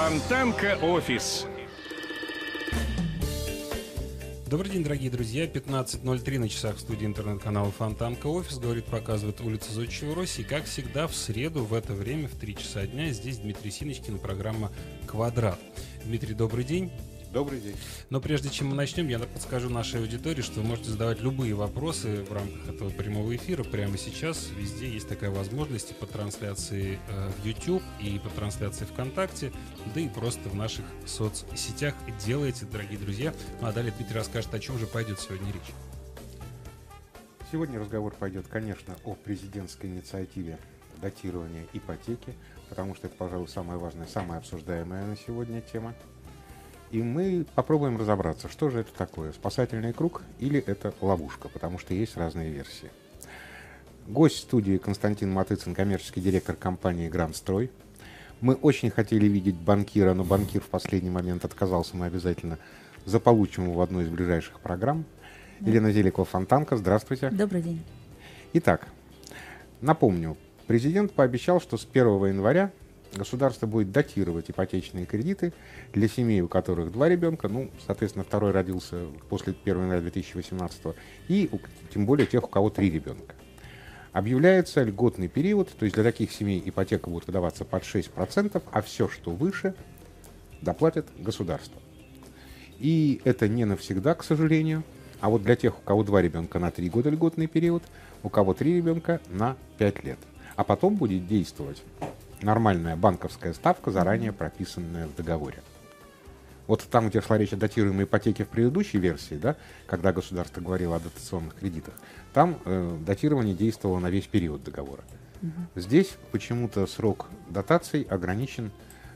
Фонтанка офис. Добрый день, дорогие друзья. 15:03 на часах в студии интернет-канала Фонтанка офис. Говорит, показывает улица Зодчего России. Как всегда, в среду в это время, в 3 часа дня, здесь Дмитрий Синочкин, программа «Квадрат». Дмитрий, добрый день. Добрый день. Но прежде чем мы начнем, я подскажу нашей аудитории, что вы можете задавать любые вопросы в рамках этого прямого эфира. Прямо сейчас везде есть такая возможность и по трансляции в YouTube, и по трансляции ВКонтакте, да и просто в наших соцсетях. Делайте, дорогие друзья. Ну а далее Дмитрий расскажет, о чем же пойдет сегодня речь. Сегодня разговор пойдет, конечно, о президентской инициативе датирования ипотеки, потому что это, пожалуй, самая важная, самая обсуждаемая на сегодня тема. И мы попробуем разобраться, что же это такое, спасательный круг или это ловушка, потому что есть разные версии. Гость студии Константин Матыцын, коммерческий директор компании «Грандстрой». Мы очень хотели видеть банкира, но банкир в последний момент отказался, мы обязательно заполучим его в одной из ближайших программ. Да. Елена Зеликова-Фонтанка, здравствуйте. Добрый день. Итак, напомню, президент пообещал, что с 1 января государство будет датировать ипотечные кредиты для семей, у которых 2 ребенка, соответственно, второй родился после 1 января 2018, и тем более тех, у кого 3 ребенка. Объявляется льготный период, то есть для таких семей ипотека будет выдаваться под 6%, а все, что выше, доплатит государство. И это не навсегда, к сожалению, а вот для тех, у кого 2 ребенка на 3 года льготный период, у кого 3 ребенка на 5 лет. А потом будет действовать нормальная банковская ставка, заранее прописанная в договоре. Вот там, где шла речь о датируемой ипотеке в предыдущей версии, да, когда государство говорило о дотационных кредитах, там датирование действовало на весь период договора. Здесь почему-то срок дотаций ограничен,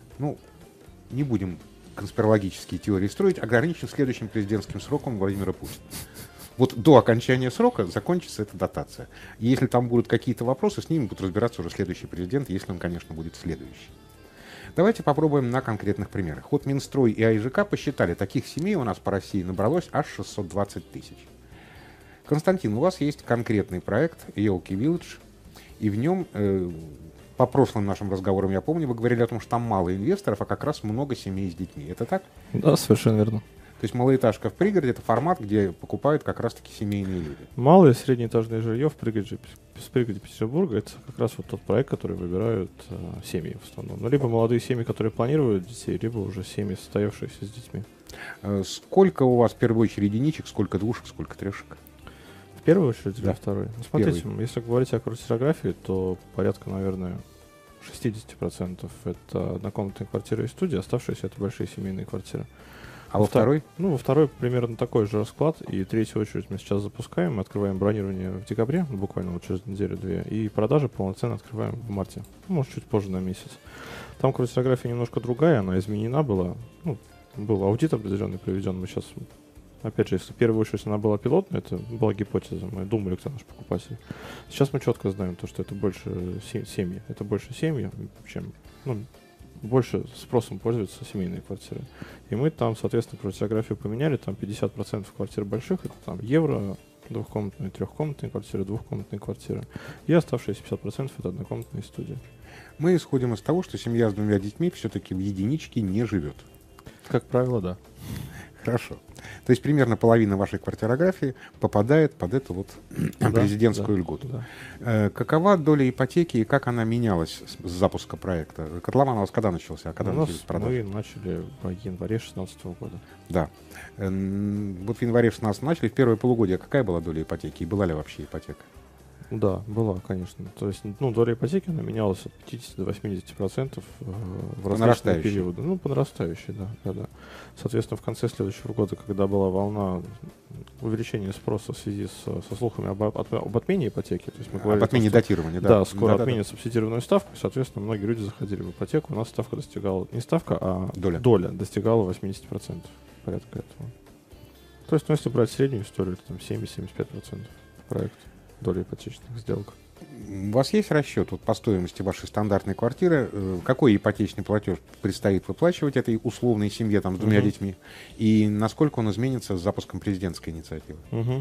не будем конспирологические теории строить, ограничен следующим президентским сроком Владимира Путина. Вот до окончания срока закончится эта дотация. И если там будут какие-то вопросы, с ними будет разбираться уже следующий президент, если он, конечно, будет следующий. Давайте попробуем на конкретных примерах. Вот Минстрой и АИЖК посчитали, таких семей у нас по России набралось аж 620 тысяч. Константин, у вас есть конкретный проект «Елки Вилледж», и в нем, по прошлым нашим разговорам, я помню, вы говорили о том, что там мало инвесторов, а как раз много семей с детьми. Это так? Да, совершенно верно. То есть малоэтажка в пригороде — это формат, где покупают как раз-таки семейные люди. Малое и среднеэтажное жилье в пригороде Петербурга — это как раз вот тот проект, который выбирают семьи в основном. Либо молодые семьи, которые планируют детей, либо уже семьи, состоявшиеся с детьми. Сколько у вас в первую очередь единичек, сколько двушек, сколько трешек? В первую очередь или да. второй? Смотрите, если говорить о квартирографии, то порядка, наверное, 60% это однокомнатные квартиры и студии, оставшиеся — это большие семейные квартиры. А во второй? Во второй примерно такой же расклад. И третью очередь мы сейчас запускаем. Мы открываем бронирование в декабре, буквально вот через неделю-две. И продажи полноценно открываем в марте. Может, чуть позже на месяц. Там квартирография немножко другая, она изменена была. Был аудит определенный проведен. Мы сейчас, опять же, если в первую очередь она была пилотной, это была гипотеза. Мы думали, кто наш покупатель. Сейчас мы четко знаем то, что это больше семьи. Это больше семьи, чем... больше спросом пользуются семейные квартиры. И мы там, соответственно, квартирографию поменяли, там 50% квартир больших, это там евро, двухкомнатные, трехкомнатные квартиры, двухкомнатные квартиры. И оставшиеся 50% это однокомнатные студии. Мы исходим из того, что семья с 2 детьми все-таки в единичке не живет. Как правило, да. Хорошо. То есть примерно половина вашей квартирографии попадает под эту вот президентскую льготу. Да. Какова доля ипотеки и как она менялась с запуска проекта? Котлован у вас когда начался? Когда мы начали в январе 2016 года. Да. Вот в январе 2016 начали, в первое полугодие какая была доля ипотеки и была ли вообще ипотека? Да, была, конечно. То есть, доля ипотеки, она менялась от 50 до 80% в различные периоды. По нарастающей, да. Соответственно, в конце следующего года, когда была волна увеличения спроса в связи со слухами об отмене ипотеки, то есть мы говорили... Об отмене датирования, да. Да, скоро отменят субсидированную ставку, и, соответственно, многие люди заходили в ипотеку. У нас ставка достигала, не ставка, а доля достигала 80%, порядка этого. То есть, если брать среднюю историю, это там 70-75% проекта. Доля ипотечных сделок. У вас есть расчет по стоимости вашей стандартной квартиры, какой ипотечный платеж предстоит выплачивать этой условной семье с 2 детьми, и насколько он изменится с запуском президентской инициативы?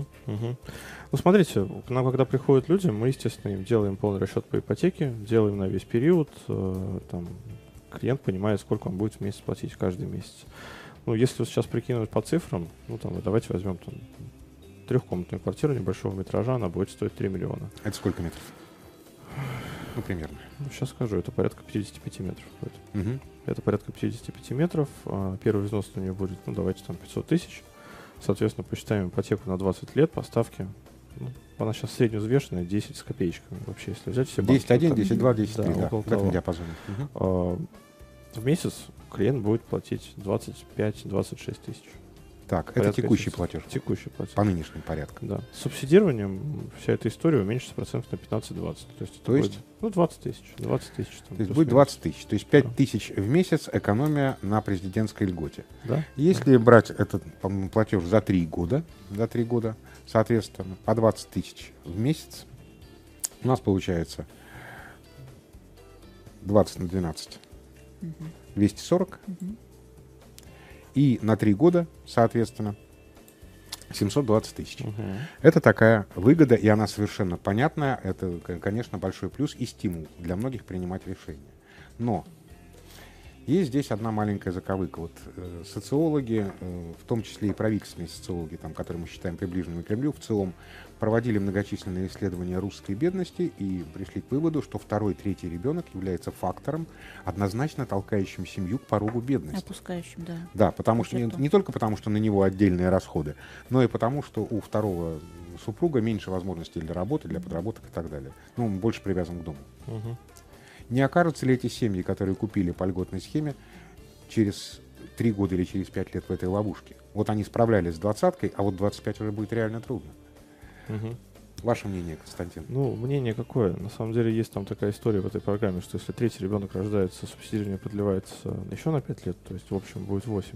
Смотрите, к нам, когда приходят люди, мы, естественно, им делаем полный расчет по ипотеке, делаем на весь период, клиент понимает, сколько он будет в месяц платить каждый месяц. Ну, если вот сейчас прикинуть по цифрам, ну, там, давайте возьмем там, трехкомнатную квартиру небольшого метража, она будет стоить 3 миллиона. Это сколько метров? Ну, примерно. Ну, сейчас скажу, это порядка 55 метров будет. Угу. Это порядка 55 метров. Первый взнос у нее будет, ну, давайте там 500 тысяч. Соответственно, посчитаем ипотеку на 20 лет по ставке. Ну, она сейчас средневзвешенная, 10 с копеечками. Вообще, если взять все банки. 10.1, 10.2, 10.3, да, около в этом того. диапазоне. В месяц клиент будет платить 25-26 тысяч. Так, это Порядка текущий 700. платеж. Текущий платеж. По нынешним порядкам. Да. С субсидированием вся эта история уменьшится процентов на 15-20. То есть, это То есть? будет, ну, 20 тысяч. 20 тысяч. Там, То есть плюс-минус. будет 20 тысяч. То есть 5 Да. тысяч в месяц экономия на президентской льготе. Да? Если брать этот платеж за 3 года, соответственно, по 20 тысяч в месяц, у нас получается 20 на 12, 240. И на 3 года, соответственно, 720 тысяч. Это такая выгода, и она совершенно понятная. Это, конечно, большой плюс и стимул для многих принимать решения. Но есть здесь одна маленькая заковыка. Вот социологи, в том числе и правительственные социологи, там, которые мы считаем приближенными к Кремлю, в целом проводили многочисленные исследования русской бедности и пришли к выводу, что второй, третий ребенок является фактором, однозначно толкающим семью к порогу бедности. Опускающим, да. Да, потому что не только потому, что на него отдельные расходы, но и потому, что у второго супруга меньше возможностей для работы, для подработок и так далее. Ну, он больше привязан к дому. Не окажутся ли эти семьи, которые купили по льготной схеме, через 3 года или через 5 лет в этой ловушке? Вот они справлялись с 20-кой, а вот 25 уже будет реально трудно. Ваше мнение, Константин? Ну, мнение какое? На самом деле есть там такая история в этой программе, что если третий ребенок рождается, субсидирование продлевается еще на 5 лет, то есть в общем будет 8.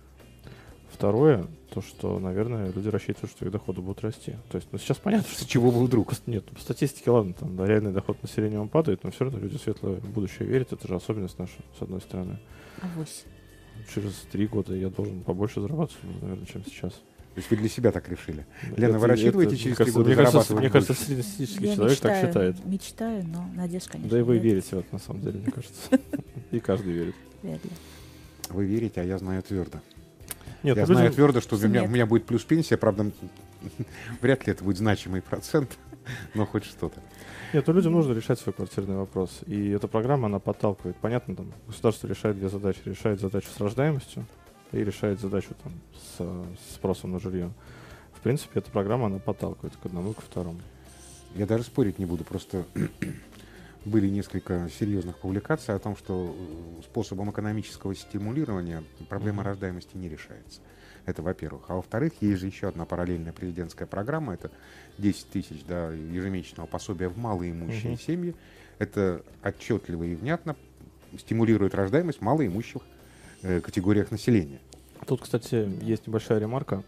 Второе, то, что, наверное, люди рассчитывают, что их доходы будут расти. То есть, ну, сейчас понятно, С что... чего бы вдруг? Нет, по статистике, ладно, там, да, реальный доход населения он падает, но все равно люди в светлое будущее верят. Это же особенность наша, с одной стороны. Авось. Через 3 года я должен побольше зарабатывать, наверное, чем сейчас. То есть вы для себя так решили? Лена, вы рассчитываете через 3 года мне зарабатывать мне кажется, больше? среднестатистический Я человек так считает. Мечтаю, но надежд, конечно, Да и вы нет. верите в это, на самом деле, мне кажется. И каждый верит. Вряд ли. Вы верите, а я знаю твердо. Нет, Я ну, знаю людям- твердо, что у Нет. меня будет плюс пенсия, правда, вряд ли это будет значимый процент, но хоть что-то. Нет, ну людям нужно решать свой квартирный вопрос. И эта программа, она подталкивает. Понятно, там государство решает 2 задачи. Решает задачу с рождаемостью и решает задачу там, с спросом на жилье. В принципе, эта программа, она подталкивает к одному и ко второму. Я даже спорить не буду, просто были несколько серьезных публикаций о том, что способом экономического стимулирования проблема рождаемости не решается. Это во-первых. А во-вторых, есть же еще одна параллельная президентская программа, это 10 тысяч ежемесячного пособия в малоимущие семьи. Это отчетливо и внятно стимулирует рождаемость в малоимущих категориях населения. Тут, кстати, есть небольшая ремарка.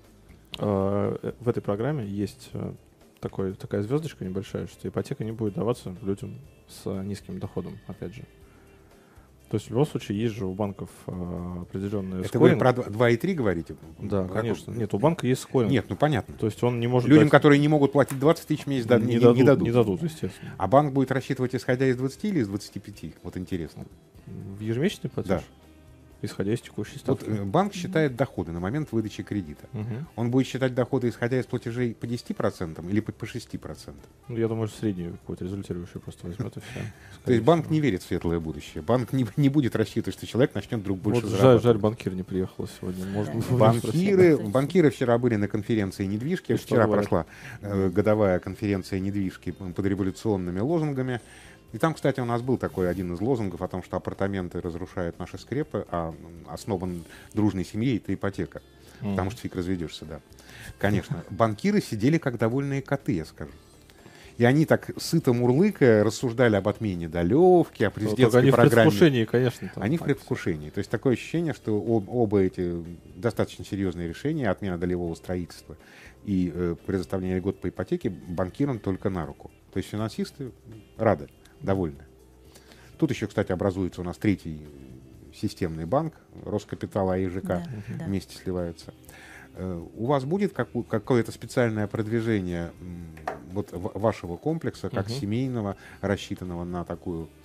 В этой программе есть такая звездочка небольшая, что ипотека не будет даваться людям с низким доходом, опять же. То есть в любом случае есть же у банков определенные Это вы скоринг. про 2,3 говорите? Да, Какой? конечно. Нет, у банка есть скоринг. Нет, ну понятно. То есть он не может Людям, дать- которые не могут платить 20 тысяч в месяц, не дадут. Не дадут, естественно. А банк будет рассчитывать, исходя из 20 или из 25? Вот интересно. В ежемесячный платеж? Да. Исходя из текущей Вот ставки. банк считает доходы на момент выдачи кредита. Мгм. Он будет считать доходы, исходя из платежей по 10% или по 6%. Ну, я думаю, среднюю какую-то результирующую просто возьмет и все. То есть банк не верит в светлое будущее. Банк не будет рассчитывать, что человек начнет вдруг больше Вот зарабатывать. жаль, банкир не приехал сегодня. Можно было Банкиры вчера были на конференции недвижки. И что Вчера говорят? прошла годовая конференция недвижки под революционными лозунгами. И там, кстати, у нас был такой один из лозунгов о том, что апартаменты разрушают наши скрепы, а основан дружной семьей — это ипотека. Потому что фиг разведешься, да. Конечно. Банкиры сидели как довольные коты, я скажу. И они так сыто мурлыкая рассуждали об отмене долевки, о Только президентской они в программе. предвкушении, конечно. там. Они в предвкушении. То есть такое ощущение, что оба эти достаточно серьезные решения, отмена долевого строительства и предоставление льгот по ипотеке, банкирам только на руку. То есть финансисты рады, довольны. Тут еще, кстати, образуется у нас третий системный банк, Роскапитал, АИЖК Да. вместе сливаются. У вас будет какое-то специальное продвижение вот вашего комплекса, как семейного, рассчитанного на такую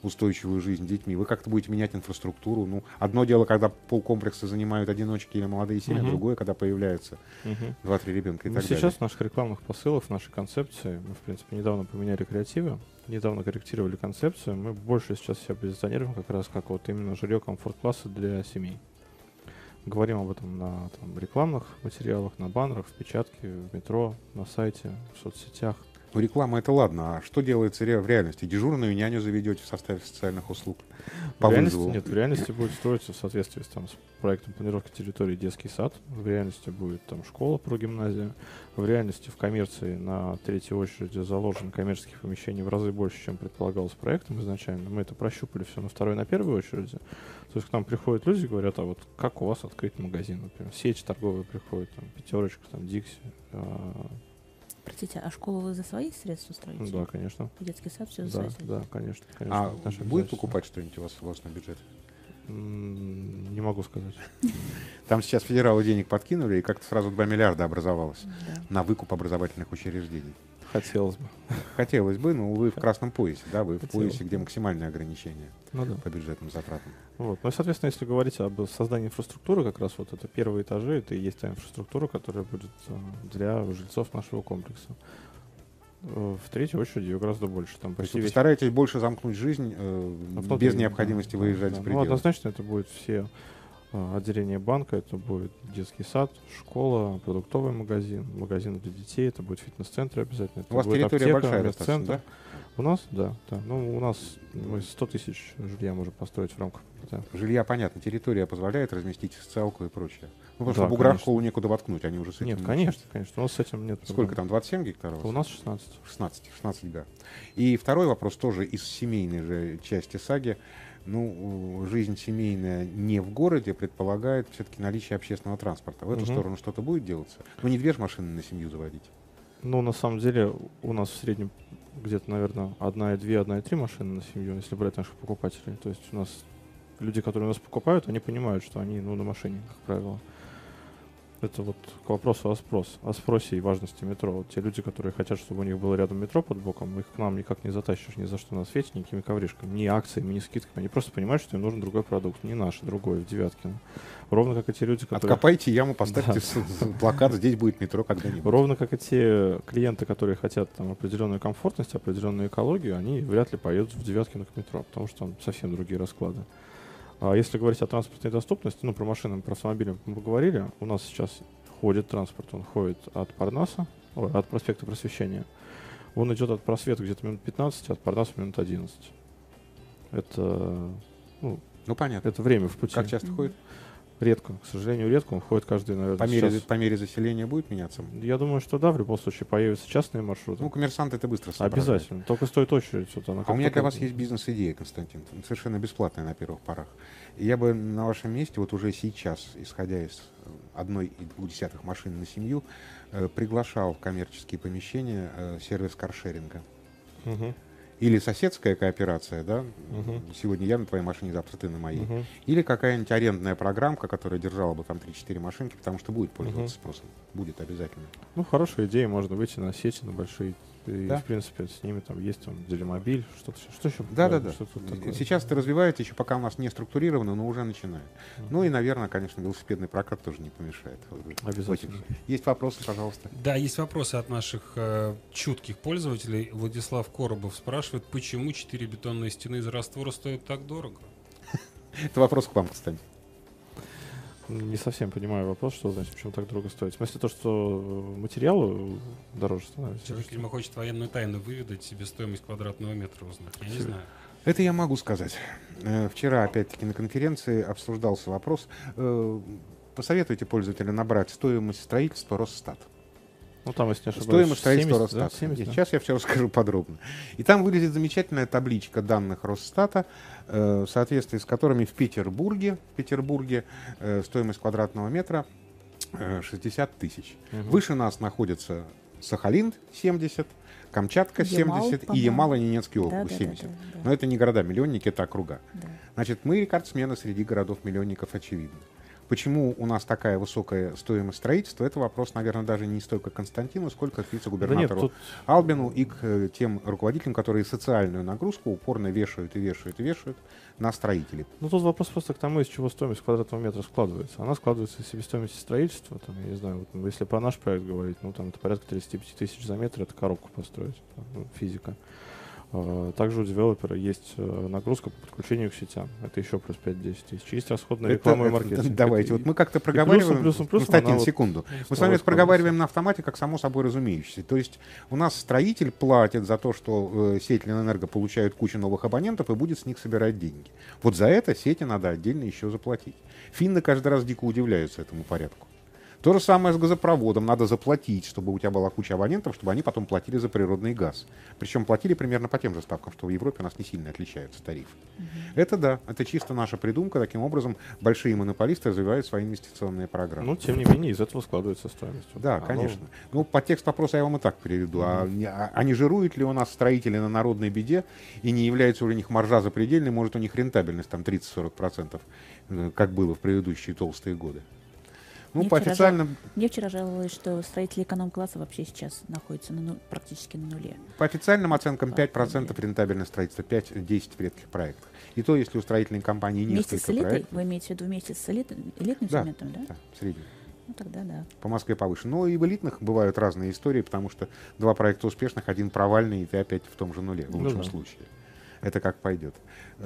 устойчивую жизнь с детьми. Вы как-то будете менять инфраструктуру. Ну, одно дело, когда полкомплекса занимают одиночки или молодые семьи, другое, когда появляются 2-3 ребенка и Ну, так далее. сейчас в наших рекламных посылах, в нашей концепции, мы, в принципе, недавно поменяли креативы, недавно корректировали концепцию, мы больше сейчас себя позиционируем как раз как вот именно жилье комфорт-класса для семей. Говорим об этом на там, рекламных материалах, на баннерах, в печатке, в метро, на сайте, в соцсетях. Ну, реклама — это ладно, а что делается в реальности? Дежурную няню заведете в составе социальных услуг по В реальности, вызову? нет, в реальности будет строиться в соответствии с проектом планировки территории детский сад, в реальности будет там школа, прогимназия, в реальности в коммерции на третьей очереди заложено коммерческих помещений в разы больше, чем предполагалось проектом изначально. Мы это прощупали все на второй, на первой очереди. То есть к нам приходят люди и говорят, а вот как у вас открыть магазин, например, сеть торговая приходит, там, Пятерочка, там, Дикси. Простите, а школу вы за свои средства строите? Да, конечно. Детский сад все за Да, свои средства? да, конечно. А это наше будет обязательство. покупать что-нибудь у вас на бюджет? Не могу сказать. Там сейчас федералы денег подкинули, и как-то сразу 2 миллиарда образовалось Да. на выкуп образовательных учреждений. Хотелось бы. Хотелось бы, но вы в красном поясе, да, вы в Хотелось поясе, бы. где максимальные ограничения Ну да. по бюджетным затратам. Вот. Ну и, соответственно, если говорить об создании инфраструктуры, как раз вот это первые этажи, это и есть та инфраструктура, которая будет для жильцов нашего комплекса. В третью очередь ее гораздо больше. Там То есть почти вы весь стараетесь больше замкнуть жизнь внутри, без необходимости да, выезжать да. за Ну, пределы. однозначно это будет все отделение банка, это будет детский сад, школа, продуктовый магазин, магазин для детей, это будет фитнес-центр обязательно. Это У вас будет территория аптека, большая достаточно, медцентр. да? У нас, да, да. Ну, у нас мы 100 тысяч жилья можем построить в рамках ПТ. Жилья, понятно, территория позволяет разместить социалку и прочее. Ну, потому Да, что бугра конечно. школу некуда воткнуть, они уже с этим... Нет, конечно, конечно. У нас с этим нет. Сколько проблем. там, 27 гектаров? У нас 16. 16, да. И второй вопрос тоже из семейной же части саги. Ну, жизнь семейная не в городе предполагает все-таки наличие общественного транспорта. В эту сторону что-то будет делаться? Ну, не 2 машины на семью заводить. Ну, на самом деле, у нас в среднем где-то, наверное, 1,2, 1,3 машины на семью, если брать наших покупателей. То есть у нас люди, которые у нас покупают, они понимают, что они на машине, как правило. Это вот к вопросу о спросе и важности метро. Вот те люди, которые хотят, чтобы у них было рядом метро под боком, их к нам никак не затащишь ни за что на свете, никакими ковришками, ни акциями, ни скидками. Они просто понимают, что им нужен другой продукт, не наш, другой, в Девяткино. Ровно как и те люди, которые... Откопайте яму, поставьте плакат, здесь будет метро когда-нибудь. Ровно как и те клиенты, которые хотят там определенную комфортность, определенную экологию, они вряд ли поедут в Девяткино к метро, потому что там совсем другие расклады. А если говорить о транспортной доступности, ну, про машины, про автомобили мы поговорили, у нас сейчас ходит транспорт, он ходит от Парнаса, от проспекта Просвещения. Он идет от Просвета где-то минут 15, от Парнаса минут 11. Это, Ну, понятно. это время в пути. Как часто ходит? Редко, к сожалению, редко. Он ходит каждый, наверное, По мере заселения будет меняться? Я думаю, что да, в любом случае появятся частные маршруты. Ну, коммерсанты это быстро соображают. Обязательно. Только стоит очередь. Вот она, А как у меня для только- вас есть бизнес-идея, Константин, совершенно бесплатная на первых порах. И я бы на вашем месте вот уже сейчас, исходя из 1,2 машин на семью, приглашал в коммерческие помещения сервис каршеринга. Мгм. Или соседская кооперация, да, Мгм. сегодня я на твоей машине, завтра ты на моей. Мгм. Или какая-нибудь арендная программка, которая держала бы там 3-4 машинки, потому что будет пользоваться спросом. Будет обязательно. Ну, хорошая идея, можно выйти на сети, на большие. И, Да. в принципе, с ними там есть там Делимобиль, что-то что еще. Да. Что-то такое. Сейчас это развивается, еще пока у нас не структурировано, но уже начинает. Ну и, наверное, конечно, велосипедный прокат тоже не помешает. Обязательно. Есть вопросы, пожалуйста? Да, есть вопросы от наших чутких пользователей. Владислав Коробов спрашивает, почему 4 бетонные стены из раствора стоят так дорого? Это вопрос к вам, Константин. Не совсем понимаю вопрос, что значит, почему так дорого стоит. В смысле то, что материалы дороже становятся? Человек, видимо, хочет военную тайну выведать, себе стоимость квадратного метра узнать. Я не знаю. Это я могу сказать. Вчера, опять-таки, на конференции обсуждался вопрос. Посоветуйте пользователю набрать стоимость строительства Росстат. Ну, там, если не ошибаюсь, Стоимость строительства 70, да? Росстата. 70, да? Сейчас я все расскажу подробно. И там вылезет замечательная табличка данных Росстата, в соответствии с которыми в Петербурге стоимость квадратного метра 60 тысяч. Мгм. Выше нас находится Сахалин 70, Камчатка Ямал, 70 и по-моему. Ямало-Ненецкий округ Да. 70. Но это не города-миллионники, это округа. Да. Значит, мы рекордсмены среди городов-миллионников, очевидно. Почему у нас такая высокая стоимость строительства, это вопрос, наверное, даже не столько к Константину, сколько к вице-губернатору тут Албину и к тем руководителям, которые социальную нагрузку упорно вешают на строителей. Ну, тут вопрос просто к тому, из чего стоимость квадратного метра складывается. Она складывается из себестоимости строительства. Там, я не знаю, вот, если про наш проект говорить, ну, там это порядка 35 тысяч за метр, это коробку построить, там, ну, физика. Также у девелопера есть нагрузка по подключению к сетям. Это еще плюс 5-10 тысяч. Есть расход на рекламу и маркетинг. Давайте, вот мы как-то проговариваем, плюсом, Константин, вот секунду. Мы с вами это проговариваем на автомате, как само собой разумеющееся. То есть у нас строитель платит за то, что сеть Ленэнерго получает кучу новых абонентов и будет с них собирать деньги. Вот за это сети надо отдельно еще заплатить. Финны каждый раз дико удивляются этому порядку. То же самое с газопроводом. Надо заплатить, чтобы у тебя была куча абонентов, чтобы они потом платили за природный газ. Причем платили примерно по тем же ставкам, что в Европе у нас не сильно отличаются тарифы. Это да, это чисто наша придумка. Таким образом, большие монополисты развивают свои инвестиционные программы. Ну, тем не менее, из этого складывается стоимость. Да, конечно. Ну, подтекст вопроса я вам и так переведу. А не жируют ли у нас строители на народной беде, и не является ли у них маржа запредельной, может, у них рентабельность там 30-40%, как было в предыдущие толстые годы? Ну, по официальным... Мне вчера жаловалось, что строители эконом-класса вообще сейчас находятся практически на нуле. По официальным оценкам 5% рентабельность строительства, 5-10 в редких проектах. И то, если у строительной компании вместе несколько с элитой? проектов... Вы имеете в виду вместе с элитным Да, сегментом, да? Да, средний. Ну, тогда да. По Москве повыше. Но и в элитных бывают разные истории, потому что 2 проекта успешных, 1 провальный, и ты опять в том же нуле, в лучшем случае. Это как пойдет.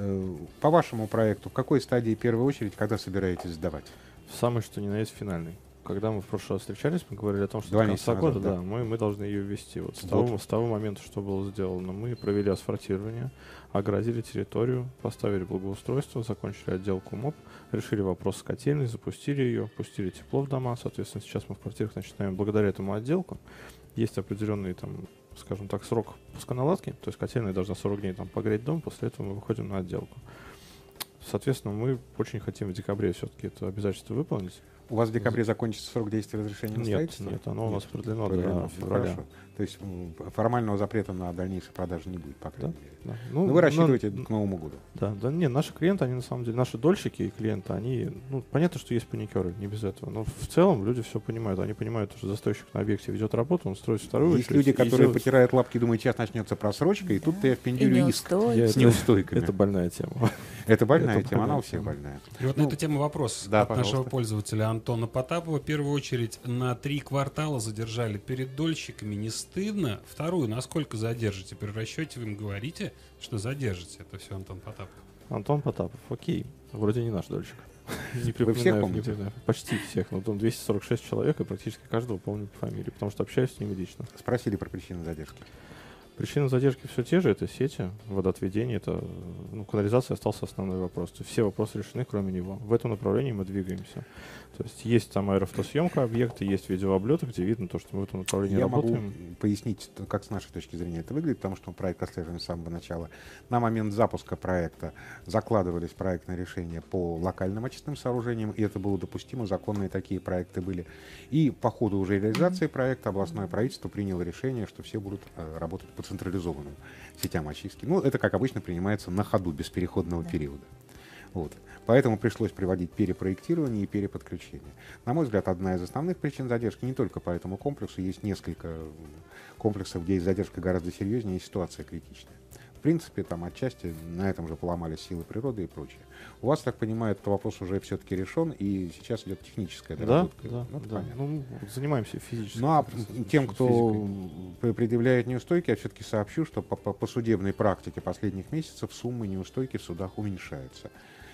По вашему проекту, в какой стадии в первую очередь, когда собираетесь сдавать? Самый что ни на есть финальный. Когда мы в прошлый раз встречались, мы говорили о том, что 2 до конца месяца года назад, да. мы должны ее ввести. Вот Вот. с того момента, что было сделано, мы провели асфальтирование, оградили территорию, поставили благоустройство, закончили отделку МОП, решили вопрос с котельной, запустили ее, пустили тепло в дома. Соответственно, сейчас мы в квартирах начинаем благодаря этому отделку. Есть определенный, там, скажем так, срок пусконаладки, то есть котельная должна 40 дней там погреть дом, после этого мы выходим на отделку. Соответственно, мы очень хотим в декабре все-таки это обязательство выполнить. У вас в декабре закончится срок действия разрешения на строительство? Нет, оно у нас продлено до Ну, февраля. хорошо. То есть формального запрета на дальнейшую продажу не будет, по крайней мере. Да. Но вы рассчитываете к Новому году? Да, не, наши клиенты, они на самом деле, наши дольщики и клиенты, они, ну, понятно, что есть паникеры, не без этого, но в целом люди все понимают. Они понимают, что застройщик на объекте ведет работу, он строит вторую. Есть люди, которые потирают лапки, думают, сейчас начнется просрочка, и тут ты впендюрю иск с неустойками. Это больная тема. Это больная тема, она у всех больная. И вот на эту тему вопрос да, от нашего пожалуйста. пользователя Антона Потапова. В первую очередь, на 3 квартала задержали перед дольщиками. Не стыдно? Вторую, насколько задержите? При расчете вы им говорите, что задержите. Это все Антон Потапов. Антон Потапов, окей. Вроде не наш дольщик. Не Вы всех помните? припоминаю. Почти всех. Но там 246 человек, и практически каждого помню по фамилии, потому что общаюсь с ним лично. Спросили про причины задержки. Причины задержки все те же, это сети, водоотведение, это, канализация остался основной вопрос. То есть все вопросы решены, кроме него. В этом направлении мы двигаемся. То есть там аэрофотосъемка объекта, есть видеооблеты, где видно то, что мы в этом направлении работаем. Могу пояснить, как с нашей точки зрения это выглядит, потому что проект отслеживаем с самого начала. На момент запуска проекта закладывались проектные решения по локальным очистным сооружениям, и это было допустимо, законные такие проекты были. И по ходу уже реализации проекта областное правительство приняло решение, что все будут работать по централизованным сетям очистки. Это, как обычно, принимается на ходу, без переходного периода. Вот. Поэтому пришлось приводить перепроектирование и переподключение. На мой взгляд, одна из основных причин задержки не только по этому комплексу. Есть несколько комплексов, где задержка гораздо серьезнее и ситуация критичная. В принципе, там отчасти на этом же поломались силы природы и прочее. У вас, так понимаю, этот вопрос уже все-таки решен, и сейчас идет техническая доработка. Да. Понятно. Занимаемся физически. Ну, а тем, кто предъявляет неустойки, я все-таки сообщу, что по судебной практике последних месяцев суммы неустойки в судах уменьшаются.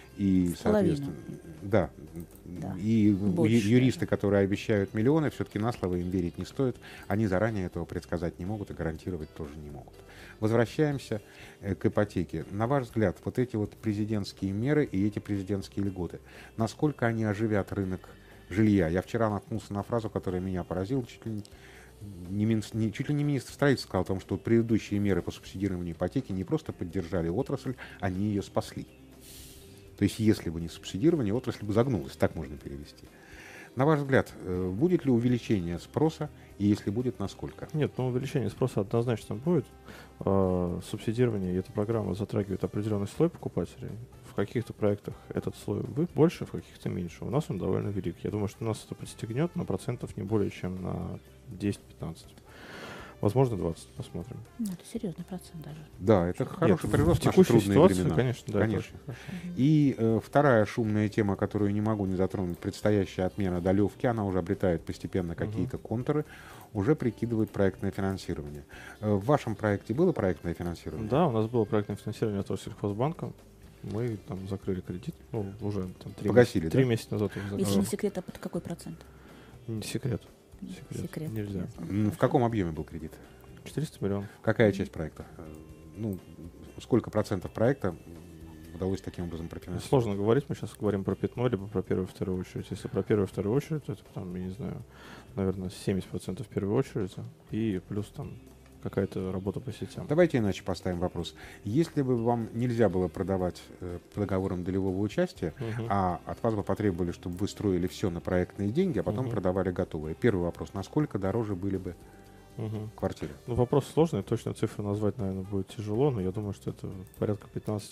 И, соответственно, да. И юристы, которые обещают миллионы, все-таки на слово им верить не стоит. Они заранее этого предсказать не могут и гарантировать тоже не могут. Возвращаемся к ипотеке. На ваш взгляд, вот эти вот президентские меры и эти президентские льготы, насколько они оживят рынок жилья? Я вчера наткнулся на фразу, которая меня поразила, чуть ли не министр строительства сказал о том, что предыдущие меры по субсидированию ипотеки не просто поддержали отрасль, они ее спасли. То есть, если бы не субсидирование, отрасль бы загнулась, так можно перевести. На ваш взгляд, будет ли увеличение спроса, и если будет, насколько? Нет, увеличение спроса однозначно будет. Субсидирование и эта программа затрагивает определенный слой покупателей, в каких-то проектах этот слой больше, в каких-то меньше. У нас он довольно велик. Я думаю, что нас это подстегнет на процентов не более чем на 10-15. Возможно, 20. Посмотрим. Ну, это серьезный процент даже. Да, это хороший Нет, прирост в в наши текущей трудные ситуации, времена. конечно, да, Конечно. это очень хорошо. И вторая шумная тема, которую не могу не затронуть, предстоящая отмена долевки, она уже обретает постепенно какие-то контуры, уже прикидывает проектное финансирование. В вашем проекте было проектное финансирование? Да, у нас было проектное финансирование от Россельхозбанка. Мы там закрыли кредит, ну, уже там 3 Погасили, да? месяца назад уже Если закрыли. не секрет, а под какой процент? Не секрет. Секрет. Нельзя. В каком объеме был кредит? 400 миллионов. Какая часть проекта? Ну, сколько процентов проекта удалось таким образом профинансировать? Сложно говорить, мы сейчас говорим про пятно, либо про первую и вторую очередь. Если про первую и вторую очередь, то это там, я не знаю, наверное, 70% в первую очередь, и плюс там какая-то работа по сетям. Давайте иначе поставим вопрос. Если бы вам нельзя было продавать по договорам долевого участия, а от вас бы потребовали, чтобы вы строили все на проектные деньги, а потом продавали готовые. Первый вопрос. Насколько дороже были бы квартиры? Ну, вопрос сложный, точно цифру назвать, наверное, будет тяжело, но я думаю, что это порядка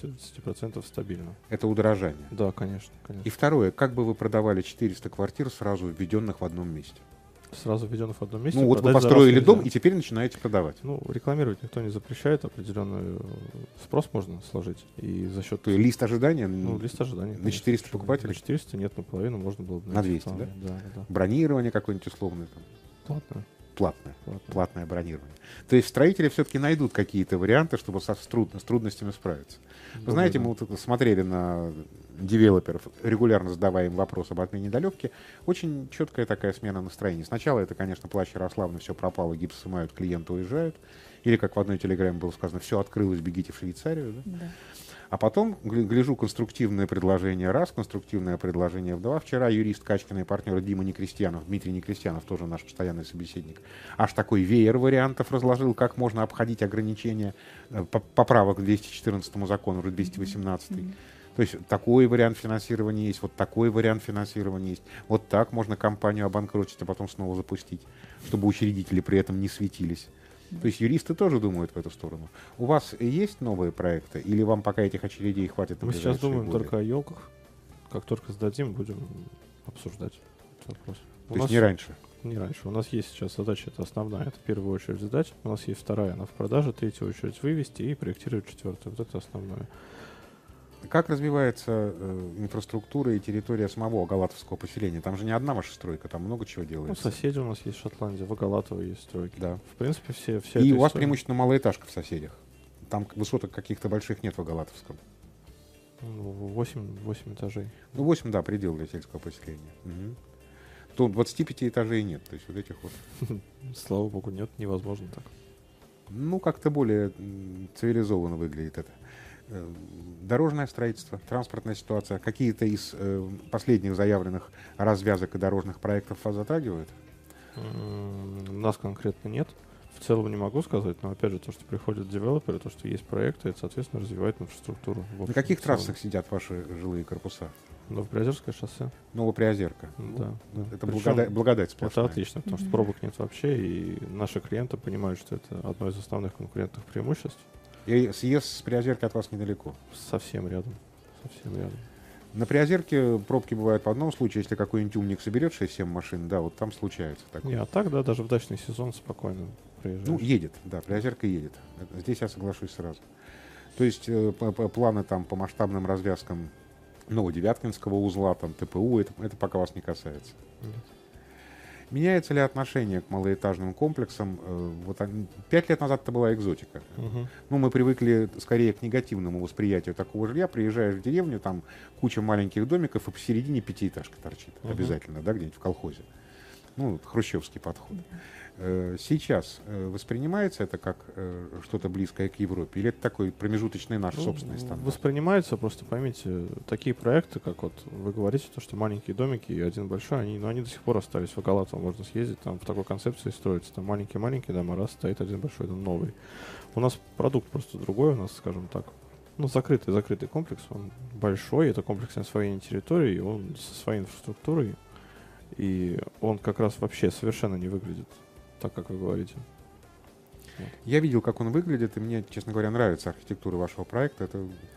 15-20% стабильно. Это удорожание. Да, конечно, И конечно. второе. Как бы вы продавали 400 квартир сразу введенных в одном месте? Сразу введенных в одном месте. Ну, вот вы продать за раз построили дом нельзя. и теперь начинаете продавать. Ну, рекламировать никто не запрещает, определенный спрос можно сложить. И за счет... То есть лист ожидания лист ожиданий. на конечно, 400 почему? покупателей? На 400 нет, наполовину можно было бы На найти 200, вполне. да? Да. Бронирование какое-нибудь условное, там, Платно. платное. Платно. Платное бронирование. То есть строители все-таки найдут какие-то варианты, чтобы с трудностями справиться. Вы знаете, мы вот смотрели на девелоперов, регулярно задавая им вопрос об отмене долевки. Очень четкая такая смена настроения. Сначала это, конечно, плач Ярославны, все пропало, гипс снимают, клиенты уезжают. Или, как в одной телеграмме было сказано, все открылось, бегите в Швейцарию. Да? Да. А потом гляжу конструктивное предложение раз, конструктивное предложение два. Вчера юрист Качкина и партнер Дима Некрестьянов, Дмитрий Некрестьянов, тоже наш постоянный собеседник, аж такой веер вариантов разложил, как можно обходить ограничения поправок к 214 закону, уже 218. То есть такой вариант финансирования есть, вот такой вариант финансирования есть. Вот так можно компанию обанкротить, а потом снова запустить, чтобы учредители при этом не светились. То есть юристы тоже думают в эту сторону. У вас есть новые проекты, или вам пока этих очередей хватит на Мы сейчас ближайшие думаем годы? только о елках. Как только сдадим, будем обсуждать этот вопрос. То есть не раньше? Не раньше. У нас есть сейчас задача, это основная, это в первую очередь сдать. У нас есть вторая, она в продаже, третью очередь вывести и проектировать четвертую. Вот это основное. Как развивается инфраструктура и территория самого Галатовского поселения? Там же не одна ваша стройка, там много чего Ну, делается. соседи у нас есть Шотландия, в Агалатово есть стройки. Да. В принципе, все И эта у вас история. преимущественно малоэтажка в соседях. Там высоток каких-то больших нет в Галатовском. 8 этажей. Ну, 8, да, предел для сельского поселения. Угу. Тут 25 этажей нет. То есть вот этих вот. Слава богу, нет, невозможно так. Ну, как-то более цивилизованно выглядит это. Дорожное строительство, транспортная ситуация. Какие-то из последних заявленных развязок и дорожных проектов вас затрагивают? Нас конкретно нет. В целом не могу сказать, но опять же, то, что приходят девелоперы, то, что есть проекты, это, соответственно, развивает инфраструктуру. В На общем, каких в целом. трассах сидят ваши жилые корпуса? Новоприозерское шоссе. Новоприозерка. Да. Ну, это Причем благодать Это сплошная. отлично, потому что пробок нет вообще, и наши клиенты понимают, что это одно из основных конкурентных преимуществ. И съезд с Приозерки от вас недалеко. Совсем рядом. Совсем рядом. На Приозерке пробки бывают в одном случае, если какой-нибудь умник соберет 6-7 машин, да, вот там случается такое. Не, а так, да, даже в дачный сезон спокойно приезжаешь. Ну, едет, да, Приозерка едет. Здесь я соглашусь сразу. То есть планы там по масштабным развязкам Новодевяткинского узла, там ТПУ, это пока вас не касается. Нет. Меняется ли отношение к малоэтажным комплексам? 5 лет назад это была экзотика. Мгм. Ну, мы привыкли скорее к негативному восприятию такого жилья. Приезжаешь в деревню, там куча маленьких домиков, и посередине пятиэтажка торчит. Мгм. Обязательно, да, где-нибудь в колхозе. Ну, хрущевский подход. Сейчас воспринимается это как что-то близкое к Европе? Или это такой промежуточный наш Ну, собственный стандарт? Воспринимается, просто поймите, такие проекты, как вот вы говорите, то, что маленькие домики и один большой, они до сих пор остались в Агалатово, можно съездить, там в такой концепции строится. Там маленькие-маленькие дома, раз стоит один большой дом новый. У нас продукт просто другой, у нас, скажем так, ну, закрытый комплекс, он большой, это комплекс на своей территории, он со своей инфраструктурой, и он как раз вообще совершенно не выглядит так, как вы говорите. Я видел, как он выглядит, и мне, честно говоря, нравится архитектура вашего проекта. Это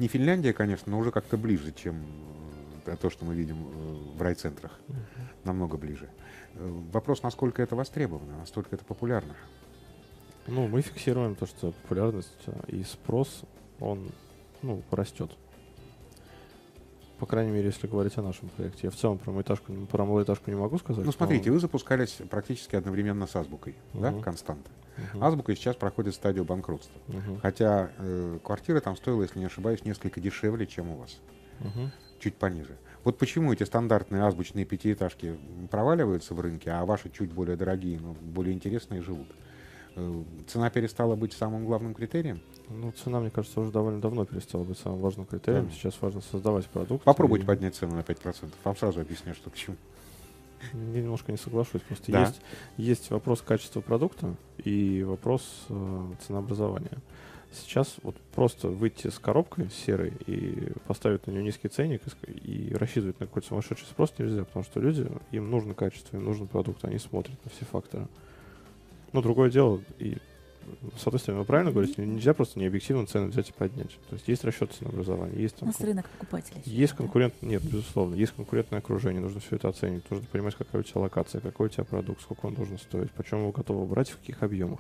Не Финляндия, конечно, но уже как-то ближе, чем то, что мы видим в райцентрах. Намного ближе. Вопрос, насколько это востребовано, насколько это популярно. Ну, мы фиксируем то, что популярность и спрос, он, растет. По крайней мере, если говорить о нашем проекте. Я в целом про малоэтажку не могу сказать. Ну, смотрите, вы запускались практически одновременно с Азбукой, да, Константа. Азбука сейчас проходит стадию банкротства. Хотя квартира там стоила, если не ошибаюсь, несколько дешевле, чем у вас. Чуть пониже. Вот почему эти стандартные азбучные пятиэтажки проваливаются в рынке, а ваши чуть более дорогие, но более интересные живут? Цена перестала быть самым главным критерием? Ну, цена, мне кажется, уже довольно давно перестала быть самым важным критерием. Да. Сейчас важно создавать продукт. Попробуйте поднять цену на 5%. Вам сразу объясню, что к чему. Я немножко не соглашусь. Просто есть вопрос качества продукта и вопрос ценообразования. Сейчас вот просто выйти с коробкой серой и поставить на нее низкий ценник и рассчитывать на какой-то сумасшедший спрос нельзя, потому что люди, им нужно качество, им нужен продукт, они смотрят на все факторы. Но другое дело, и с одной стороны, вы правильно говорите, нельзя просто необъективно цены взять и поднять. То есть есть расчет ценообразования, есть там... У нас рынок покупателей. Есть нет, безусловно, есть конкурентное окружение, нужно все это оценить, нужно понимать, какая у тебя локация, какой у тебя продукт, сколько он должен стоить, почем его готовы брать, в каких объемах.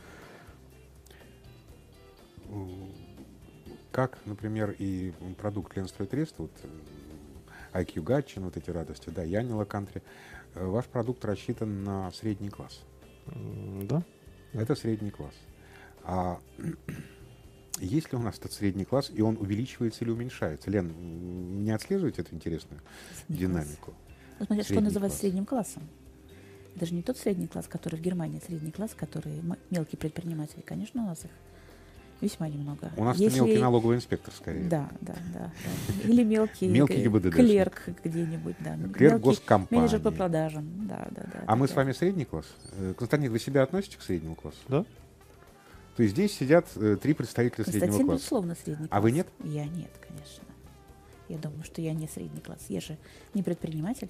Как, например, и продукт Ленстройтрейд, вот IQ Гатчин, вот эти радости, да, Янила Кантри, ваш продукт рассчитан на средний класс. Да. Это средний класс. А есть ли у нас этот средний класс, и он увеличивается или уменьшается? Лен, не отслеживаете эту интересную динамику? Вот смотря, что называть средним классом. Это же не тот средний класс, который в Германии средний класс, который мелкие предприниматели. Конечно, у нас их весьма немного. У нас мелкий налоговый инспектор, скорее. Да. Или мелкий клерк где-нибудь. Да. Клерк госкомпании. Менеджер по продажам. Да. А мы с вами средний класс? Константин, вы себя относите к среднему классу? Да. То есть здесь сидят 3 представителя среднего класса? Безусловно, средний класс. А вы нет? Я нет, конечно. Я думаю, что я не средний класс. Я же не предприниматель.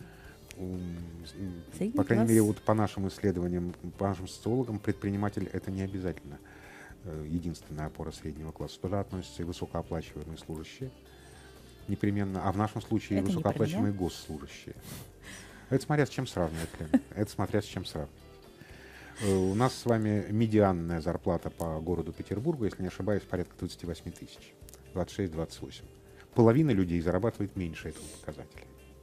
По крайней мере, вот по нашим исследованиям, по нашим социологам, предприниматель — это не обязательно единственная опора среднего класса. Туда относятся и высокооплачиваемые служащие непременно, а в нашем случае и высокооплачиваемые госслужащие. Это смотря с чем сравнивать, Лена. Это смотря с чем сравнивать. У нас с вами медианная зарплата по городу Петербургу, если не ошибаюсь, порядка 28 тысяч. 26-28. Половина людей зарабатывает меньше этого показателя.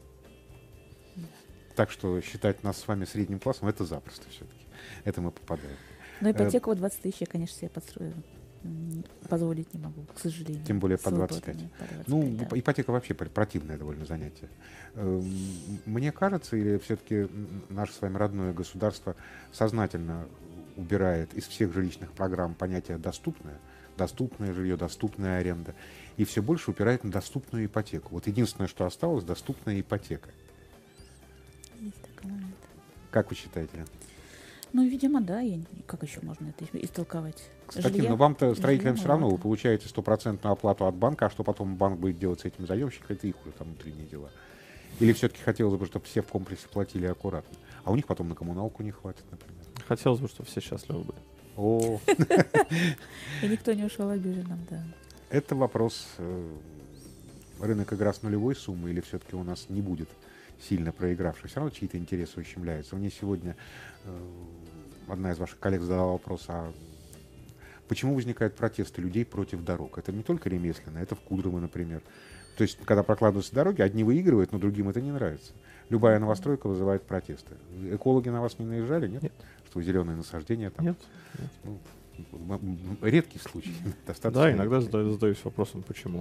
Так что считать нас с вами средним классом — это запросто все-таки. Это мы попадаем. Но ипотеку в 20 тысяч я, конечно, себе позволить не могу, к сожалению. Тем более по 25. Ну, да. Ипотека вообще противное довольно занятие. Мне кажется, или все-таки наше с вами родное государство сознательно убирает из всех жилищных программ понятие «доступное», доступное жилье, доступная аренда, и все больше упирает на доступную ипотеку. Вот единственное, что осталось, доступная ипотека. Есть такой момент. Как вы считаете, Лен? Ну, видимо, да. Как еще можно это истолковать? Кстати, но вам-то, строителям, все равно вы получаете 100% оплату от банка, а что потом банк будет делать с этим заемщиком, это их уже там внутренние дела. Или все-таки хотелось бы, чтобы все в комплексе платили аккуратно, а у них потом на коммуналку не хватит, например. Хотелось бы, чтобы все счастливы были. О, и никто не ушел обиженным, да. Это вопрос, рынок игра с нулевой суммы или все-таки у нас не будет сильно проигравших, все равно чьи-то интересы ущемляются. Мне сегодня одна из ваших коллег задала вопрос, а почему возникают протесты людей против дорог? Это не только ремесленное, это в Кудрово, например. То есть, когда прокладываются дороги, одни выигрывают, но другим это не нравится. Любая новостройка вызывает протесты. Экологи на вас не наезжали, нет? Нет. Что зеленые насаждения там? Нет. Ну, редкий случай. Достаточно. Да, иногда задаюсь вопросом, почему.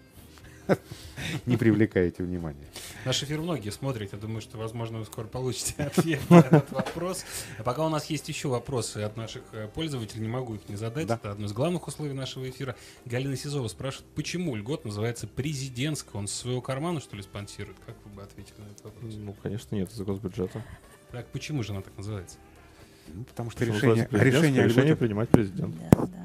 Не привлекаете внимания. Наш эфир многие смотрят. Я думаю, что, возможно, вы скоро получите ответ на этот вопрос. А пока у нас есть еще вопросы от наших пользователей, не могу их не задать. Да. Это одно из главных условий нашего эфира. Галина Сизова спрашивает, почему льгот называется президентской? Он со своего кармана, что ли, спонсирует? Как вы бы ответили на этот вопрос? Ну, конечно, нет, из госбюджета. Так, почему же она так называется? Ну, потому что Решение решение принимать президент. Да.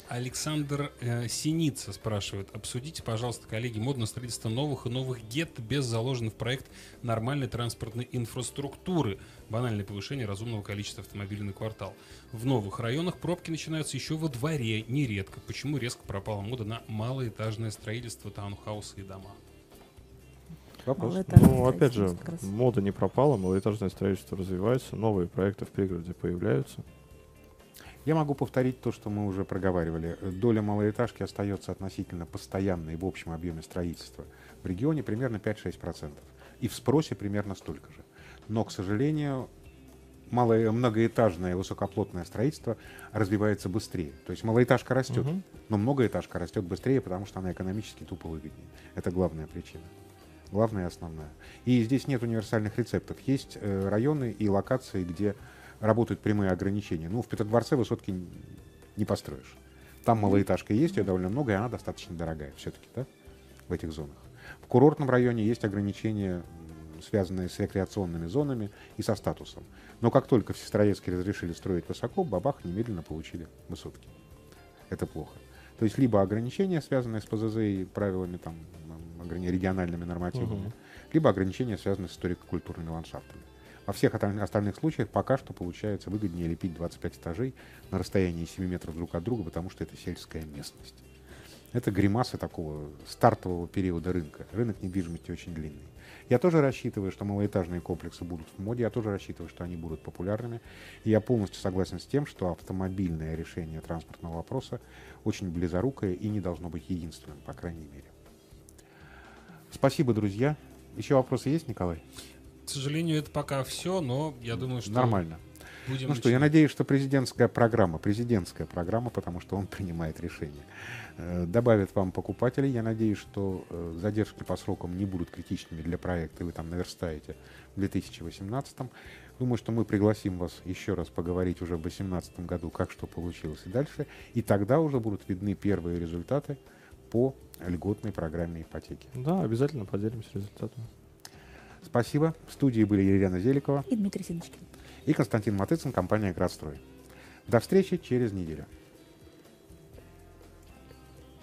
Александр Синица спрашивает: обсудите, пожалуйста, коллеги, модное строительство новых и новых гетто без заложенных в проект нормальной транспортной инфраструктуры, банальное повышение разумного количества автомобилей на квартал. В новых районах пробки начинаются еще во дворе, нередко. Почему резко пропала мода на малоэтажное строительство, таунхаусы и дома? Вопрос. Малоэтажное Ну, опять же, строительство как раз. мода не пропала, малоэтажное строительство развивается, новые проекты в пригороде появляются. Я могу повторить то, что мы уже проговаривали. Доля малоэтажки остается относительно постоянной в общем объеме строительства в регионе примерно 5-6%. И в спросе примерно столько же. Но, к сожалению, многоэтажное высокоплотное строительство развивается быстрее. То есть малоэтажка растет, но многоэтажка растет быстрее, потому что она экономически тупо выгоднее. Это главная причина. Главная и основная. И здесь нет универсальных рецептов. Есть районы и локации, где работают прямые ограничения. Ну, в Петродворце высотки не построишь. Там малоэтажка есть, ее довольно много, и она достаточно дорогая все-таки, да, в этих зонах. В курортном районе есть ограничения, связанные с рекреационными зонами и со статусом. Но как только в Сестрорецке разрешили строить высоко, бабах, немедленно получили высотки. Это плохо. То есть либо ограничения, связанные с ПЗЗ и правилами там, региональными нормативами, либо ограничения, связанные с историко-культурными ландшафтами. Во всех остальных случаях пока что получается выгоднее лепить 25 этажей на расстоянии 7 метров друг от друга, потому что это сельская местность. Это гримасы такого стартового периода рынка. Рынок недвижимости очень длинный. Я тоже рассчитываю, что малоэтажные комплексы будут в моде, я тоже рассчитываю, что они будут популярными. И я полностью согласен с тем, что автомобильное решение транспортного вопроса очень близорукое и не должно быть единственным, по крайней мере. Спасибо, друзья. Еще вопросы есть, Николай? К сожалению, это пока все, но я думаю, что... Нормально. Будем Ну что, я начинать. надеюсь, что президентская программа, потому что он принимает решения, добавит вам покупателей. Я надеюсь, что задержки по срокам не будут критичными для проекта, и вы там наверстаете в 2018. Думаю, что мы пригласим вас еще раз поговорить уже в 2018 году, как что получилось и дальше. И тогда уже будут видны первые результаты по льготной программе ипотеки. Да, обязательно поделимся результатами. Спасибо. В студии были Елена Зеликова И Дмитрий Синочкин. и Константин Матыцин, компания «Градстрой». До встречи через неделю.